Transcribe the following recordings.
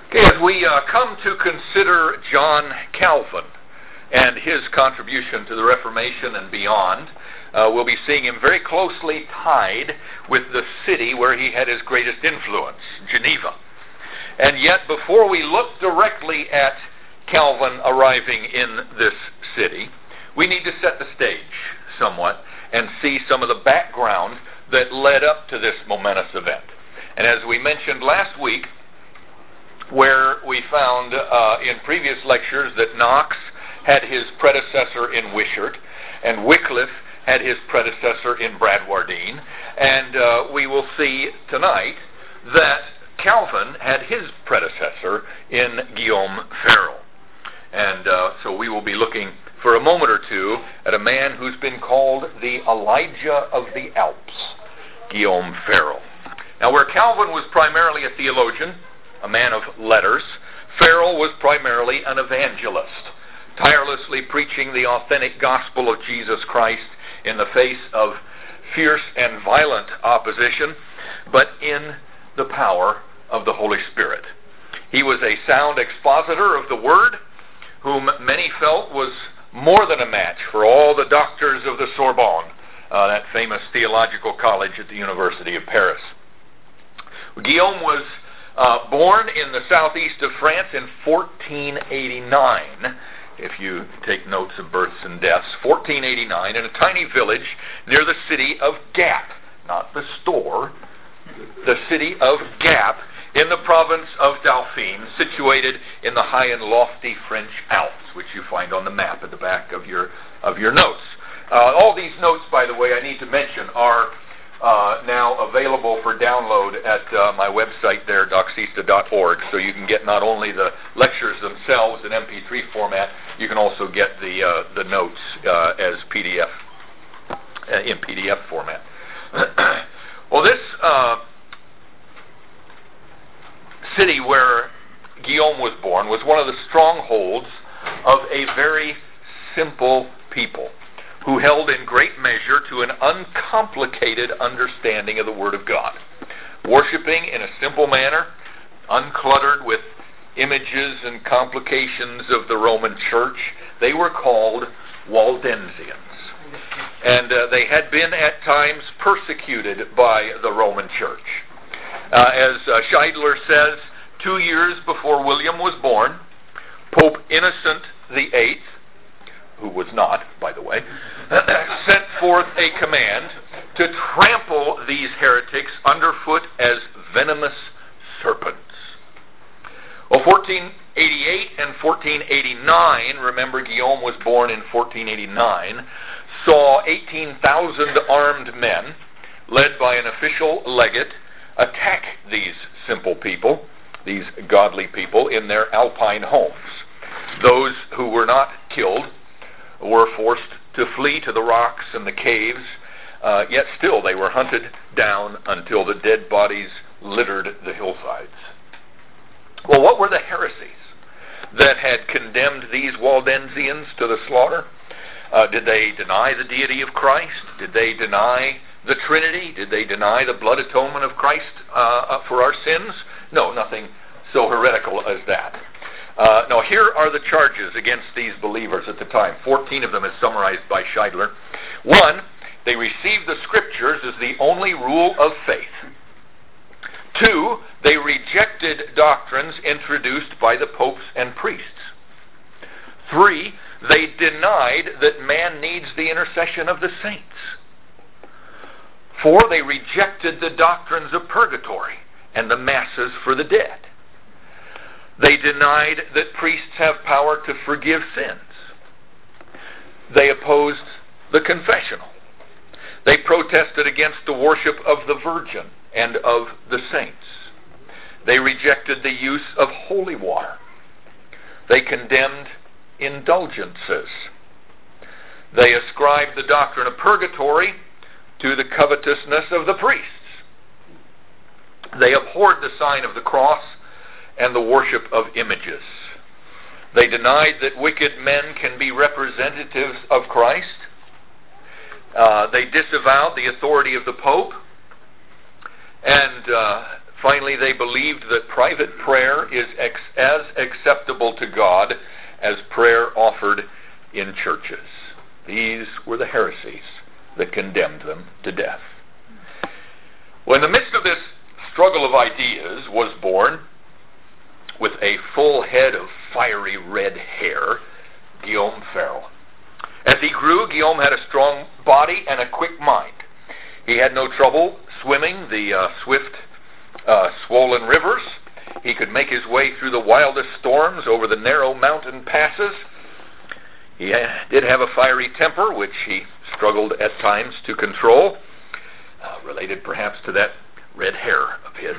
Okay, as we come to consider John Calvin and his contribution to the Reformation and beyond, we'll be seeing him very closely tied with the city where he had his greatest influence, Geneva. And yet, before we look directly at Calvin arriving in this city, we need to set the stage somewhat and see some of the background that led up to this momentous event. And as we mentioned last week, where we found in previous lectures that Knox had his predecessor in Wishart, and Wycliffe had his predecessor in Bradwardine, and we will see tonight that Calvin had his predecessor in Guillaume Farel. And so we will be looking for a moment or two at a man who's been called the Elijah of the Alps, Guillaume Farel. Now, where Calvin was primarily a theologian, a man of letters, Farel was primarily an evangelist, tirelessly preaching the authentic gospel of Jesus Christ in the face of fierce and violent opposition, but in the power of the Holy Spirit. He was a sound expositor of the Word, whom many felt was more than a match for all the doctors of the Sorbonne, that famous theological college at the University of Paris. Guillaume was born in the southeast of France in 1489, if you take notes of births and deaths, 1489, in a tiny village near the city of Gap, not the store, the city of Gap, in the province of Dauphine, situated in the high and lofty French Alps, which you find on the map at the back of your notes. All these notes, by the way, I need to mention, are now available for download at my website there, doxista.org, so you can get not only the lectures themselves in MP3 format, you can also get the notes as PDF, in PDF format. Well, this city where Guillaume was born was one of the strongholds of a very simple people who held in great measure to an uncomplicated understanding of the Word of God, worshiping in a simple manner, uncluttered with images and complications of the Roman Church. They were called Waldensians, and they had been at times persecuted by the Roman Church. As Scheidler says, 2 years before William was born, Pope Innocent VIII, who was not, by the way, sent forth a command to trample these heretics underfoot as venomous serpents. Well, 1488 and 1489, remember Guillaume was born in 1489, saw 18,000 armed men, led by an official legate, attack these simple people, these godly people, in their alpine homes. Those who were not killed were forced to flee to the rocks and the caves, yet still they were hunted down until the dead bodies littered the hillsides. Well, what were the heresies that had condemned these Waldensians to the slaughter? Did they deny the deity of Christ? Did they deny the Trinity? Did they deny the blood atonement of Christ for our sins? No, nothing so heretical as that. Now, here are the charges against these believers at the time. 14 of them as summarized by Scheidler. 1, they received the Scriptures as the only rule of faith. 2, they rejected doctrines introduced by the popes and priests. 3, they denied that man needs the intercession of the saints. 4, they rejected the doctrines of purgatory and the masses for the dead. They denied that priests have power to forgive sins. They opposed the confessional. They protested against the worship of the Virgin and of the saints. They rejected the use of holy water. They condemned indulgences. They ascribed the doctrine of purgatory to the covetousness of the priests. They abhorred the sign of the cross and the worship of images. They denied that wicked men can be representatives of Christ. They disavowed the authority of the Pope. And Finally, they believed that private prayer is as acceptable to God as prayer offered in churches. These were the heresies that condemned them to death. Well, in the midst of this struggle of ideas was born, with a full head of fiery red hair, Guillaume Farel. As he grew, Guillaume had a strong body and a quick mind. He had no trouble swimming the swift, swollen rivers. He could make his way through the wildest storms over the narrow mountain passes. He did have a fiery temper, which he struggled at times to control, related perhaps to that red hair of his.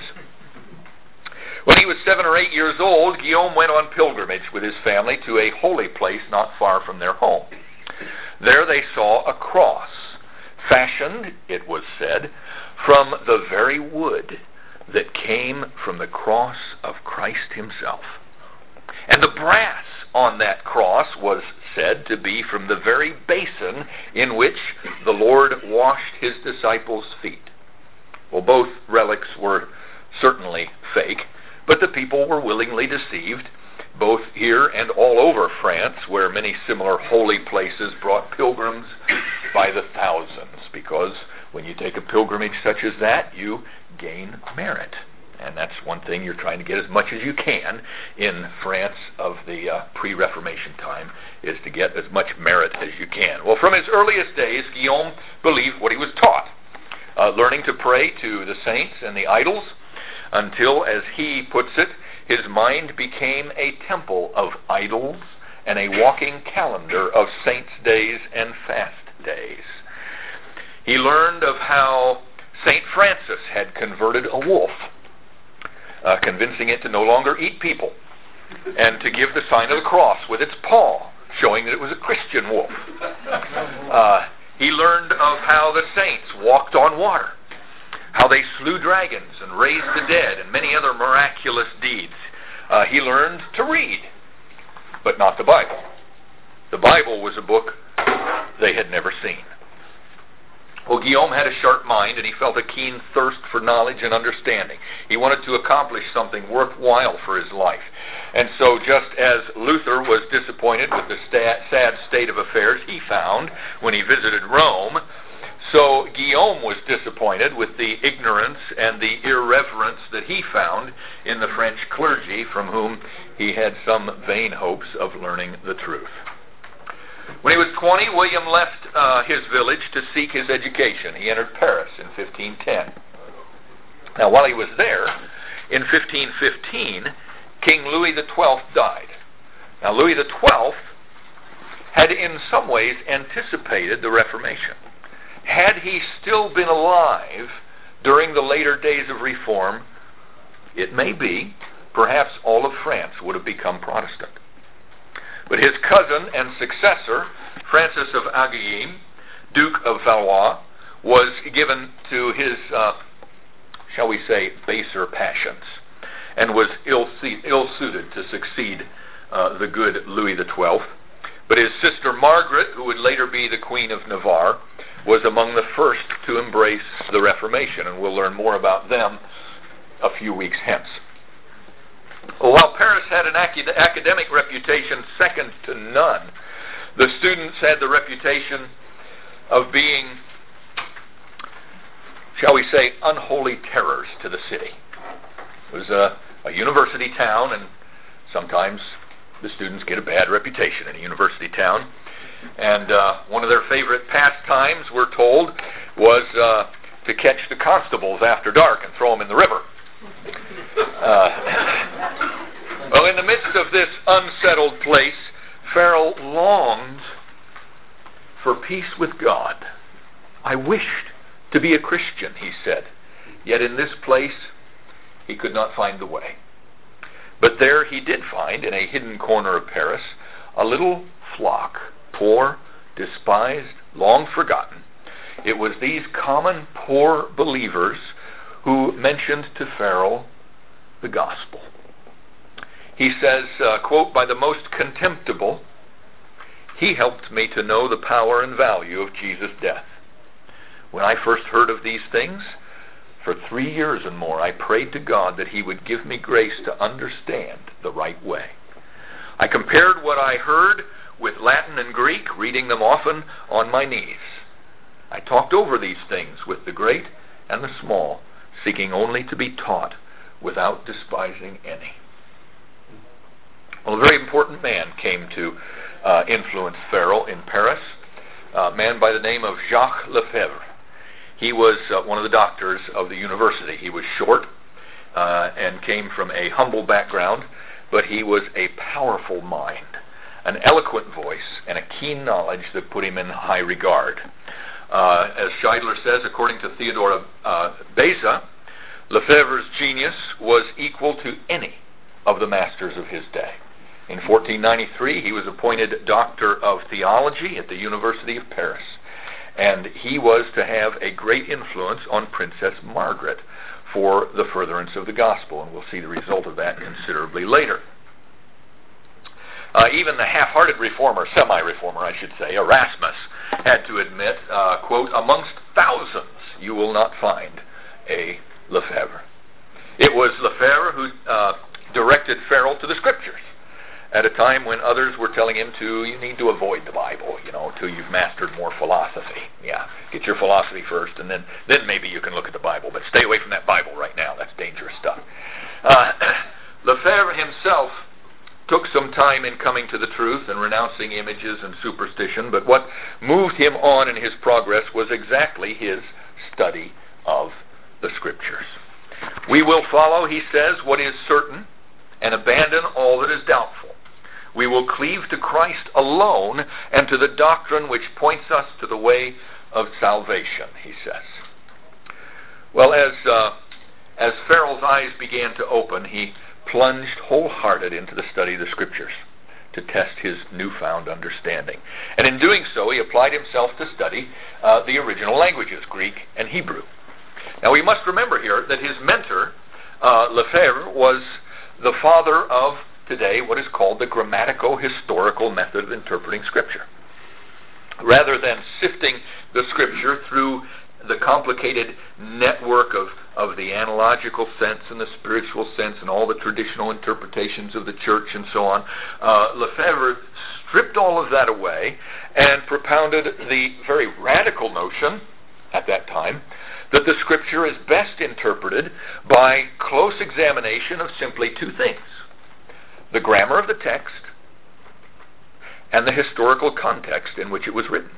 When he was 7 or 8 years old, Guillaume went on pilgrimage with his family to a holy place not far from their home. There they saw a cross, fashioned, it was said, from the very wood that came from the cross of Christ himself. And the brass on that cross was said to be from the very basin in which the Lord washed his disciples' feet. Well, both relics were certainly fake, but the people were willingly deceived, both here and all over France, where many similar holy places brought pilgrims by the thousands, because when you take a pilgrimage such as that, you gain merit. And that's one thing you're trying to get as much as you can in France of the pre-Reformation time, is to get as much merit as you can. Well, from his earliest days, Guillaume believed what he was taught, learning to pray to the saints and the idols, until, as he puts it, his mind became a temple of idols and a walking calendar of saints' days and fast days. He learned of how St. Francis had converted a wolf, convincing it to no longer eat people, and to give the sign of the cross with its paw, showing that it was a Christian wolf. He learned of how the saints walked on water, how they slew dragons and raised the dead, and many other miraculous deeds. He learned to read, but not the Bible. The Bible was a book they had never seen. Well, Guillaume had a sharp mind, and he felt a keen thirst for knowledge and understanding. He wanted to accomplish something worthwhile for his life. And so, just as Luther was disappointed with the sad state of affairs he found when he visited Rome, so Guillaume was disappointed with the ignorance and the irreverence that he found in the French clergy, from whom he had some vain hopes of learning the truth. When he was 20, William left his village to seek his education. He entered Paris in 1510. Now, while he was there, in 1515, King Louis XII died. Now, Louis XII had in some ways anticipated the Reformation. Had he still been alive during the later days of Reform, it may be, perhaps all of France would have become Protestant. But his cousin and successor, Francis of Angoulême, Duke of Valois, was given to his, shall we say, baser passions, and was ill-suited to succeed the good Louis XII. But his sister Margaret, who would later be the Queen of Navarre, was among the first to embrace the Reformation, and we'll learn more about them a few weeks hence. While Paris had an academic reputation second to none, the students had the reputation of being, shall we say, unholy terrors to the city. It was a university town, and sometimes the students get a bad reputation in a university town. And one of their favorite pastimes, we're told, was to catch the constables after dark and throw them in the river. Well, in the midst of this unsettled place, Farel longed for peace with God. I wished to be a Christian, he said, yet in this place he could not find the way. But there he did find, in a hidden corner of Paris, a little flock, poor, despised, long forgotten. It was these common poor believers who mentioned to Farel the gospel. He says, quote, "By the most contemptible, he helped me to know the power and value of Jesus' death. When I first heard of these things, For 3 years and more, I prayed to God that He would give me grace to understand the right way. I compared what I heard with Latin and Greek, reading them often on my knees. I talked over these things with the great and the small, seeking only to be taught without despising any. Well, a very important man came to influence Farel in Paris, a man by the name of Jacques Lefebvre. He was one of the doctors of the university. He was short and came from a humble background, but he was a powerful mind, an eloquent voice, and a keen knowledge that put him in high regard. As Scheidler says, according to Theodore Beza, Lefebvre's genius was equal to any of the masters of his day. In 1493, he was appointed Doctor of Theology at the University of Paris, and he was to have a great influence on Princess Margaret for the furtherance of the gospel, and we'll see the result of that considerably later. Even the half-hearted reformer, semi-reformer I should say, Erasmus, had to admit, quote, amongst thousands you will not find a Lefebvre. It was Lefebvre who directed Farel to the Scriptures at a time when others were telling him you need to avoid the Bible, till you've mastered more philosophy. Yeah, get your philosophy first, and then maybe you can look at the Bible, but stay away from that Bible right now. That's dangerous stuff. Lefebvre himself took some time in coming to the truth and renouncing images and superstition, but what moved him on in his progress was exactly his study of the Scriptures. We will follow, he says, what is certain and abandon all that is doubtful. We will cleave to Christ alone and to the doctrine which points us to the way of salvation, he says. Well, as Farel's eyes began to open, he plunged wholehearted into the study of the Scriptures to test his newfound understanding. And in doing so, he applied himself to study the original languages, Greek and Hebrew. Now, we must remember here that his mentor, Lefebvre, was the father of today what is called the grammatico-historical method of interpreting Scripture. Rather than sifting the Scripture through the complicated network of the analogical sense and the spiritual sense and all the traditional interpretations of the church and so on, Lefebvre stripped all of that away and propounded the very radical notion at that time that the Scripture is best interpreted by close examination of simply two things: the grammar of the text and the historical context in which it was written.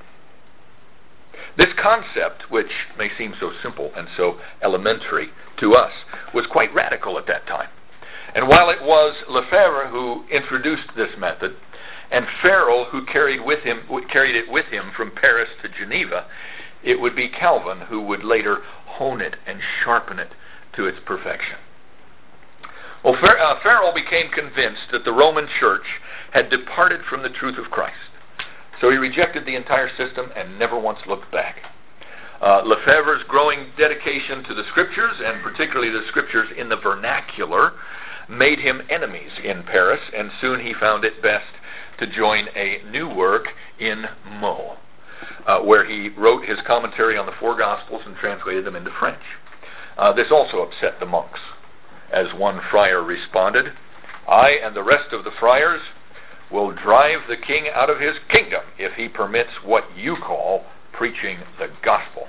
This concept, which may seem so simple and so elementary to us, was quite radical at that time. And while it was Lefebvre who introduced this method, and Farel who carried it with him from Paris to Geneva, it would be Calvin who would later hone it and sharpen it to its perfection. Well, Farel became convinced that the Roman Church had departed from the truth of Christ. So he rejected the entire system and never once looked back. Lefebvre's growing dedication to the Scriptures, and particularly the Scriptures in the vernacular, made him enemies in Paris, and soon he found it best to join a new work in Meaux, where he wrote his commentary on the four Gospels and translated them into French. This also upset the monks, as one friar responded, "I and the rest of the friars will drive the king out of his kingdom if he permits what you call preaching the gospel."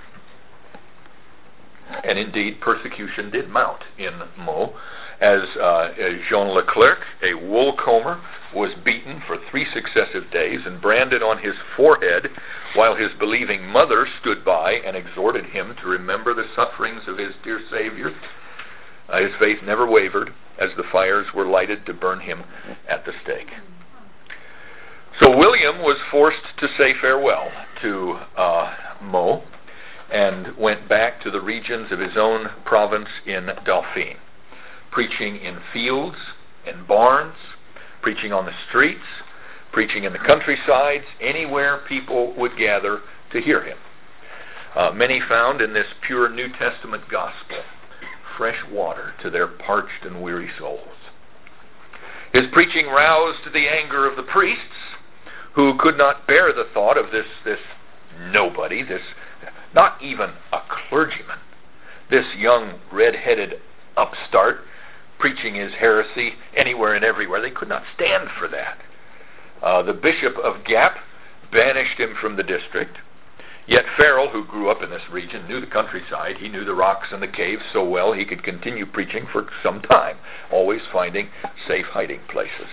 And indeed, persecution did mount in Meaux, as Jean Leclerc, a wool comber, was beaten for 3 successive days and branded on his forehead, while his believing mother stood by and exhorted him to remember the sufferings of his dear Savior. His faith never wavered as the fires were lighted to burn him at the stake. So William was forced to say farewell to Meaux and went back to the regions of his own province in Dauphine, preaching in fields and barns, preaching on the streets, preaching in the countrysides, anywhere people would gather to hear him. Many found in this pure New Testament gospel fresh water to their parched and weary souls. His preaching roused the anger of the priests, who could not bear the thought of this nobody, this not even a clergyman, this young red-headed upstart preaching his heresy anywhere and everywhere. They could not stand for that. The Bishop of Gap banished him from the district. Yet Farel, who grew up in this region, knew the countryside. He knew the rocks and the caves so well he could continue preaching for some time, always finding safe hiding places.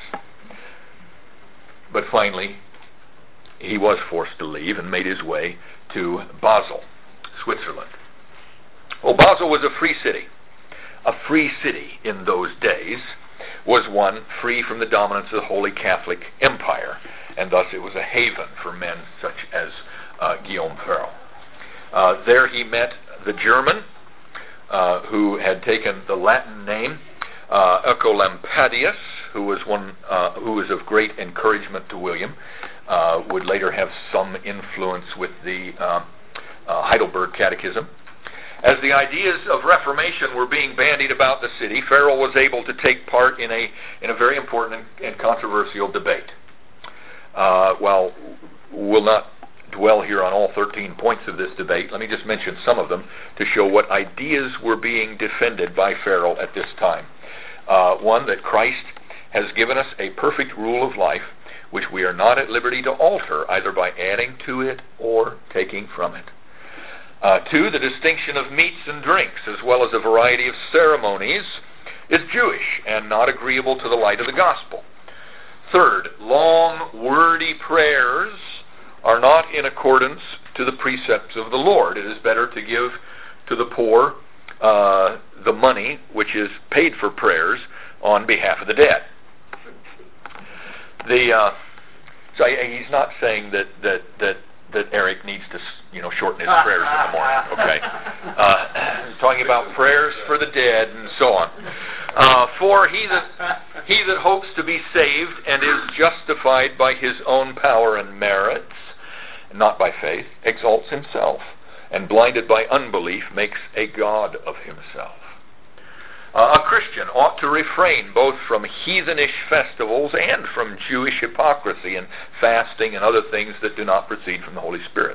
But finally, he was forced to leave and made his way to Basel, Switzerland. Well, Basel was a free city. A free city in those days was one free from the dominance of the Holy Catholic Empire, and thus it was a haven for men such as Guillaume Farel. There he met the German who had taken the Latin name Oecolampadius, who was of great encouragement to William, would later have some influence with the Heidelberg Catechism. As the ideas of Reformation were being bandied about the city, Farel was able to take part in a very important and controversial debate. While we'll not dwell here on all 13 points of this debate, let me just mention some of them to show what ideas were being defended by Farel at this time. One, that Christ has given us a perfect rule of life which we are not at liberty to alter, either by adding to it or taking from it. Two, the distinction of meats and drinks, as well as a variety of ceremonies, is Jewish and not agreeable to the light of the gospel. Third, long, wordy prayers are not in accordance to the precepts of the Lord. It is better to give to the poor the money which is paid for prayers on behalf of the dead. So he's not saying that Eric needs to, shorten his prayers in the morning. Okay, he's talking about prayers for the dead and so on. For he that hopes to be saved and is justified by his own power and merits, not by faith, exalts himself, and blinded by unbelief makes a god of himself. A Christian ought to refrain both from heathenish festivals and from Jewish hypocrisy and fasting and other things that do not proceed from the Holy Spirit.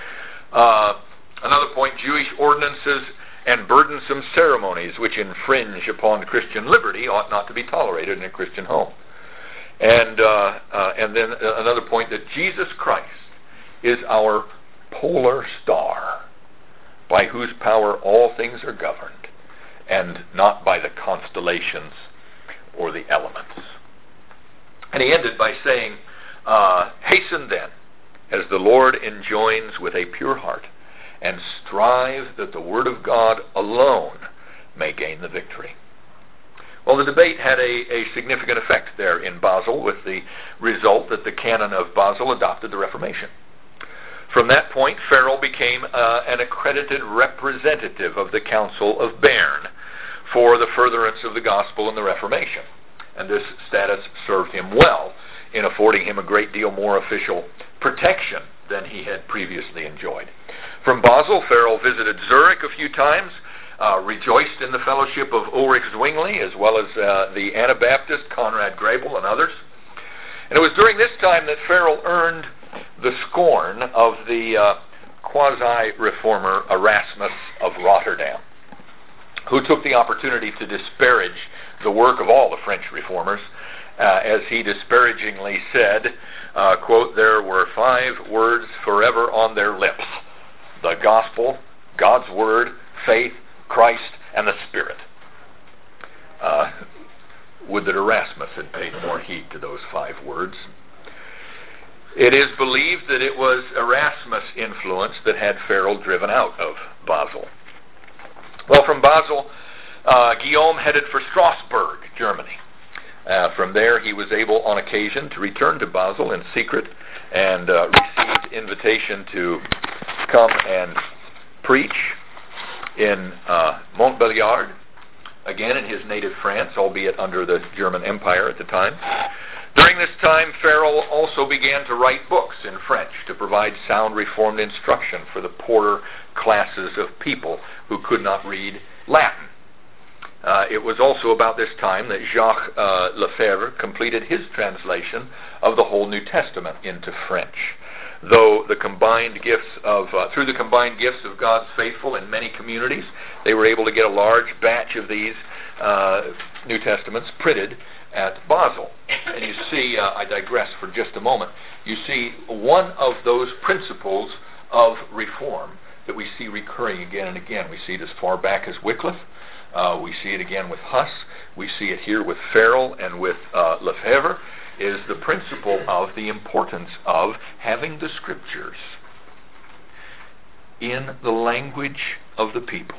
Another point, Jewish ordinances and burdensome ceremonies which infringe upon Christian liberty ought not to be tolerated in a Christian home. And then another point, that Jesus Christ is our polar star, by whose power all things are governed, and not by the constellations or the elements. And he ended by saying, hasten then, as the Lord enjoins, with a pure heart, and strive that the word of God alone may gain the victory. Well, the debate had a significant effect there in Basel, with the result that the Canon of Basel adopted the Reformation. From that point, Farel became an accredited representative of the Council of Bern for the furtherance of the gospel and the Reformation. And this status served him well in affording him a great deal more official protection than he had previously enjoyed. From Basel, Farel visited Zurich a few times, rejoiced in the fellowship of Ulrich Zwingli, as well as the Anabaptist Conrad Grebel and others. And it was during this time that Farel earned the scorn of the quasi-reformer Erasmus of Rotterdam, who took the opportunity to disparage the work of all the French reformers, as he disparagingly said, quote, there were 5 words forever on their lips: the gospel, God's word, faith, Christ, and the Spirit. Would that Erasmus had paid more heed to those 5 words. It is believed that it was Erasmus' influence that had Farel driven out of Basel. Well, from Basel, Guillaume headed for Strasbourg, Germany. From there, he was able, on occasion, to return to Basel in secret, and received invitation to come and preach in Montbéliard, again in his native France, albeit under the German Empire at the time. During this time, Farel also began to write books in French to provide sound Reformed instruction for the poorer classes of people who could not read Latin. It was also about this time that Jacques Lefebvre completed his translation of the whole New Testament into French. though the combined gifts of, through the combined gifts of God's faithful in many communities, they were able to get a large batch of these New Testaments printed at Basel. And you see, I digress for just a moment, you see one of those principles of reform that we see recurring again and again. We see it as far back as Wycliffe. We see it again with Huss. We see it here with Farel and with Lefebvre, is the principle of the importance of having the Scriptures in the language of the people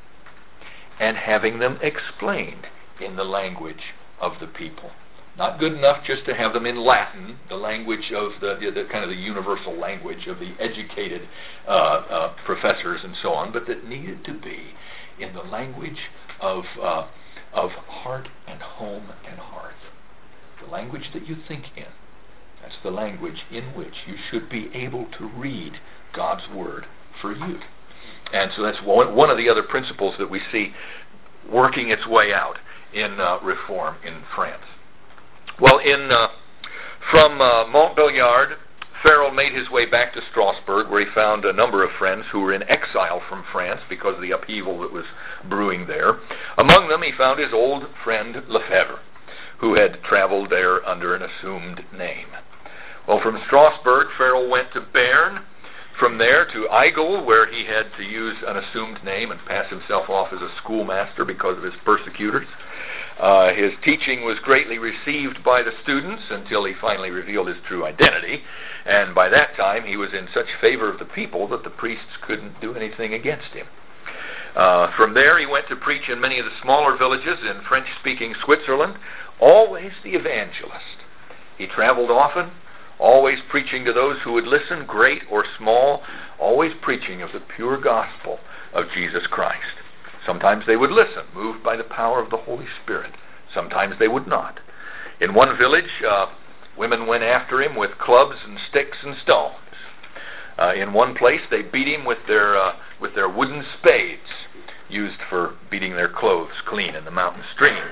and having them explained in the language of the people. Not good enough just to have them in Latin, the language of the kind of the universal language of the educated professors and so on, but that needed to be in the language of heart and home and hearth. The language that you think in. That's the language in which you should be able to read God's Word for you. And so that's one of the other principles that we see working its way out in reform in France. Well, from Montbéliard, Farel made his way back to Strasbourg, where he found a number of friends who were in exile from France because of the upheaval that was brewing there. Among them, he found his old friend Lefebvre, who had traveled there under an assumed name. Well, from Strasbourg, Farel went to Bern. From there to Aigle, where he had to use an assumed name and pass himself off as a schoolmaster because of his persecutors. His teaching was greatly received by the students until he finally revealed his true identity. And by that time, he was in such favor of the people that the priests couldn't do anything against him. From there, he went to preach in many of the smaller villages in French-speaking Switzerland, always the evangelist. He traveled often, always preaching to those who would listen, great or small, always preaching of the pure gospel of Jesus Christ. Sometimes they would listen, moved by the power of the Holy Spirit. Sometimes they would not. In one village, women went after him with clubs and sticks and stones. In one place, they beat him with their wooden spades, used for beating their clothes clean in the mountain streams.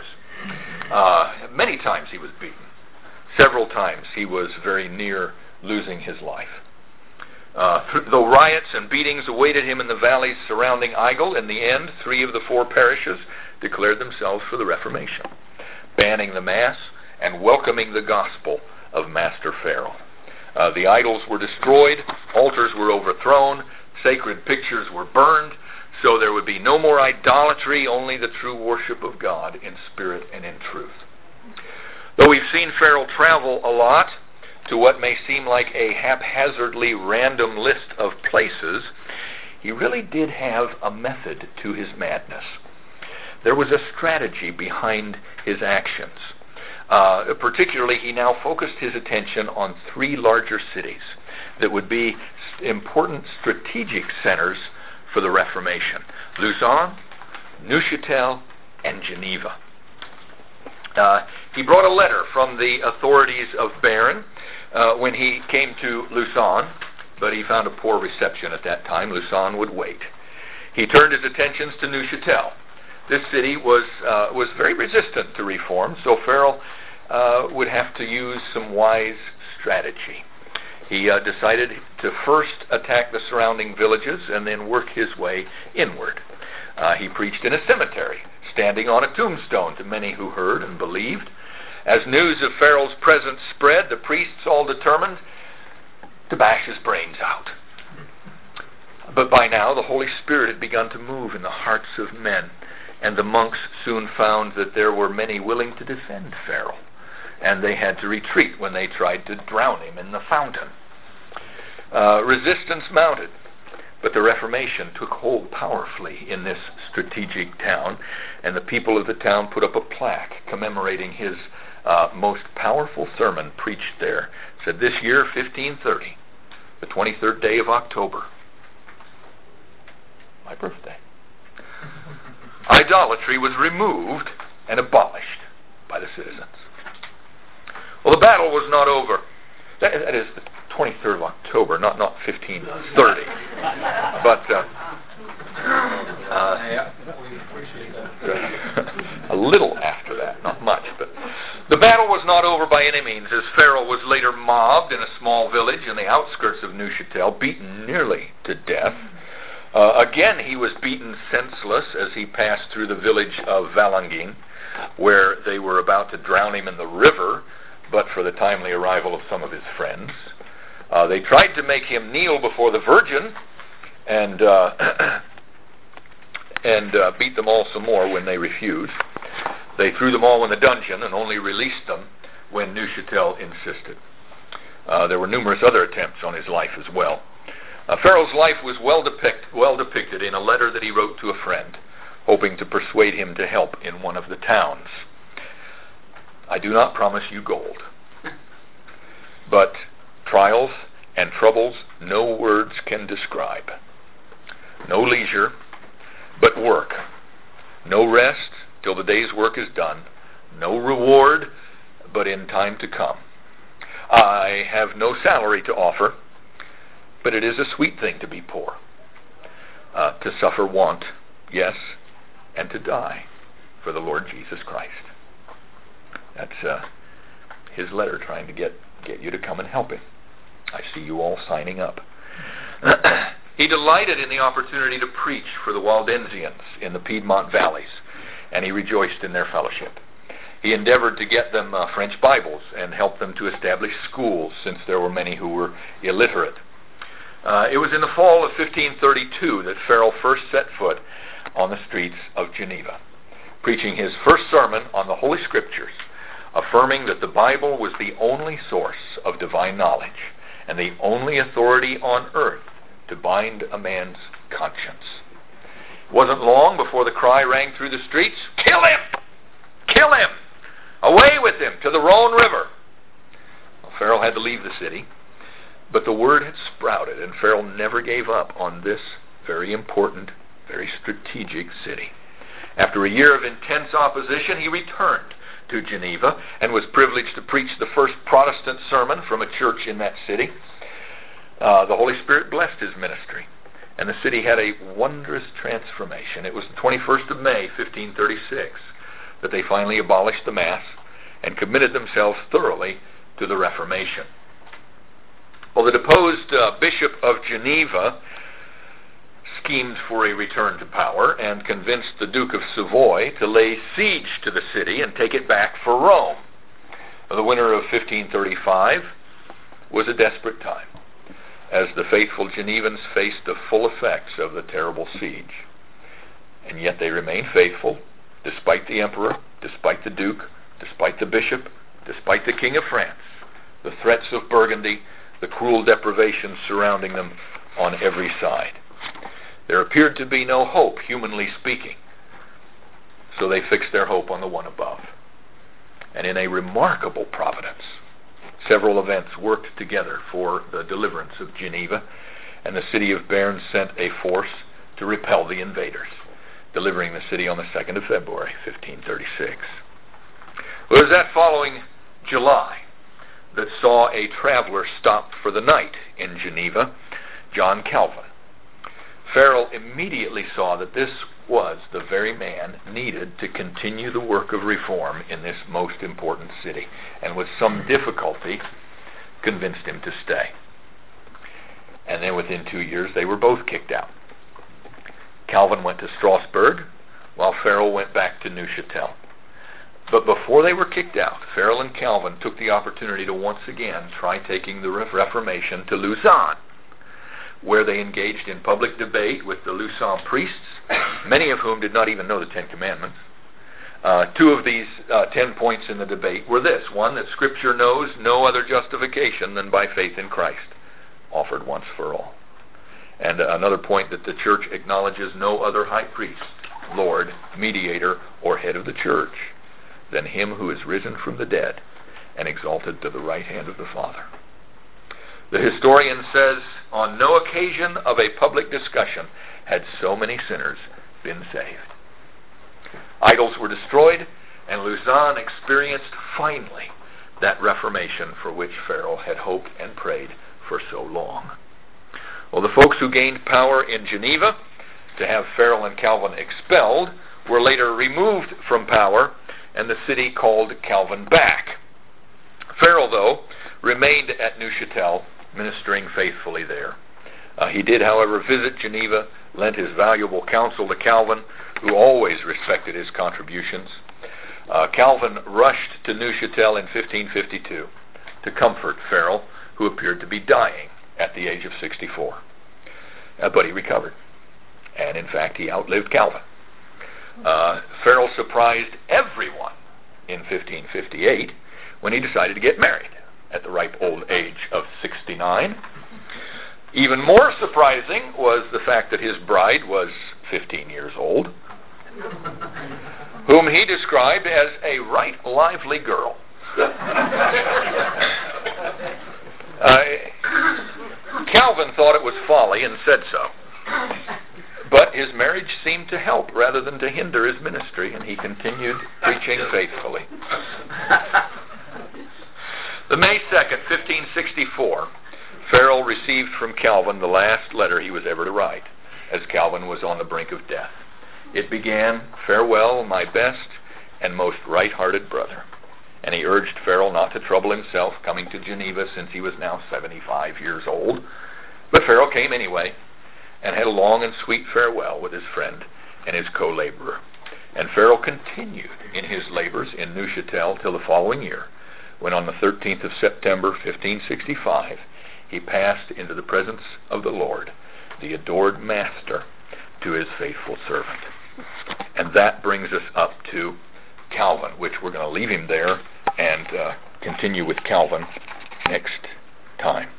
Many times he was beaten. Several times he was very near losing his life. Though riots and beatings awaited him in the valleys surrounding Aigle, in the end, 3 of the 4 parishes declared themselves for the Reformation, banning the Mass and welcoming the gospel of Master Farel. The idols were destroyed, altars were overthrown, sacred pictures were burned, so there would be no more idolatry, only the true worship of God in spirit and in truth. Though we've seen Farel travel a lot to what may seem like a haphazardly random list of places, he really did have a method to his madness. There was a strategy behind his actions. Particularly, he now focused his attention on 3 larger cities that would be important strategic centers for the Reformation: Lausanne, Neuchâtel, and Geneva. He brought a letter from the authorities of Bern when he came to Lausanne, but he found a poor reception at that time. Lausanne would wait. He turned his attentions to Neuchâtel. This city was very resistant to reform, so Farel would have to use some wise strategy. He decided to first attack the surrounding villages and then work his way inward. He preached in a cemetery, standing on a tombstone to many who heard and believed. As news of Farel's presence spread, the priests all determined to bash his brains out. But by now, the Holy Spirit had begun to move in the hearts of men, and the monks soon found that there were many willing to defend Farel, and they had to retreat when they tried to drown him in the fountain. Resistance mounted, but the Reformation took hold powerfully in this strategic town, and the people of the town put up a plaque commemorating his most powerful sermon preached there. It said, "This year, 1530, the 23rd day of October, my birthday, idolatry was removed and abolished by the citizens." Well, the battle was not over. That is the 23rd of October, not 1530. But a little after that, not much. But The battle was not over by any means, as Farel was later mobbed in a small village in the outskirts of Neuchâtel, beaten nearly to death. Again, he was beaten senseless as he passed through the village of Valangin, where they were about to drown him in the river, but for the timely arrival of some of his friends. They tried to make him kneel before the Virgin, and beat them all some more when they refused. They threw them all in the dungeon and only released them when Neuchâtel insisted. There were numerous other attempts on his life as well. Farel's life was well depicted in a letter that he wrote to a friend, hoping to persuade him to help in one of the towns. I do not promise you gold, but trials and troubles no words can describe. No leisure, but work. No rest till the day's work is done. No reward, but in time to come. I have no salary to offer, but it is a sweet thing to be poor. To suffer want, yes, and to die for the Lord Jesus Christ. That's his letter trying to get you to come and help him. I see you all signing up. He delighted in the opportunity to preach for the Waldensians in the Piedmont valleys, and he rejoiced in their fellowship. He endeavored to get them French Bibles and help them to establish schools, since there were many who were illiterate. It was in the fall of 1532 that Farel first set foot on the streets of Geneva, preaching his first sermon on the Holy Scriptures, affirming that the Bible was the only source of divine knowledge and the only authority on earth to bind a man's conscience. It wasn't long before the cry rang through the streets, "Kill him! Kill him! Away with him to the Rhone River!" Well, Farel had to leave the city, but the word had sprouted, and Farel never gave up on this very important, very strategic city. After a year of intense opposition, he returned to Geneva and was privileged to preach the first Protestant sermon from a church in that city. The Holy Spirit blessed his ministry, and the city had a wondrous transformation. It was the 21st of May, 1536, that they finally abolished the Mass and committed themselves thoroughly to the Reformation. Well, the deposed Bishop of Geneva schemed for a return to power and convinced the Duke of Savoy to lay siege to the city and take it back for Rome. The winter of 1535 was a desperate time, as the faithful Genevans faced the full effects of the terrible siege. And yet they remained faithful, despite the emperor, despite the duke, despite the bishop, despite the king of France, the threats of Burgundy, the cruel deprivations surrounding them on every side. There appeared to be no hope, humanly speaking, so they fixed their hope on the one above. And in a remarkable providence, several events worked together for the deliverance of Geneva, and the city of Bern sent a force to repel the invaders, delivering the city on the 2nd of February, 1536. It was that following July that saw a traveler stopped for the night in Geneva, John Calvin. Farel immediately saw that this was the very man needed to continue the work of reform in this most important city, and with some difficulty convinced him to stay. And then within 2 years they were both kicked out. Calvin went to Strasbourg, while Farel went back to Neuchâtel. But before they were kicked out, Farel and Calvin took the opportunity to once again try taking the Reformation to Lausanne, where they engaged in public debate with the Lausanne priests, many of whom did not even know the Ten Commandments. Two of these 10 points in the debate were this: one, that Scripture knows no other justification than by faith in Christ, offered once for all. And another point, that the church acknowledges no other high priest, Lord, mediator, or head of the church than him who is risen from the dead and exalted to the right hand of the Father. The historian says, on no occasion of a public discussion had so many sinners been saved. Idols were destroyed, and Lausanne experienced finally that Reformation for which Farel had hoped and prayed for so long. Well, the folks who gained power in Geneva to have Farel and Calvin expelled were later removed from power and the city called Calvin back. Farel, though, remained at Neuchâtel, ministering faithfully there. He did, however, visit Geneva, lent his valuable counsel to Calvin, who always respected his contributions. Calvin rushed to Neuchâtel in 1552 to comfort Farel, who appeared to be dying at the age of 64. But he recovered, and in fact he outlived Calvin. Farel surprised everyone in 1558 when he decided to get married at the ripe old age of 69. Even more surprising was the fact that his bride was 15 years old, whom he described as a right lively girl. Calvin thought it was folly and said so. But his marriage seemed to help rather than to hinder his ministry, and he continued preaching faithfully. The May 2nd, 1564, Farel received from Calvin the last letter he was ever to write, as Calvin was on the brink of death. It began, "Farewell, my best and most right-hearted brother." And he urged Farel not to trouble himself coming to Geneva, since he was now 75 years old. But Farel came anyway, and had a long and sweet farewell with his friend and his co-laborer. And Farel continued in his labors in Neuchâtel till the following year, when on the 13th of September, 1565, he passed into the presence of the Lord, the adored Master, to his faithful servant. And that brings us up to Calvin, which we're going to leave him there and continue with Calvin next time.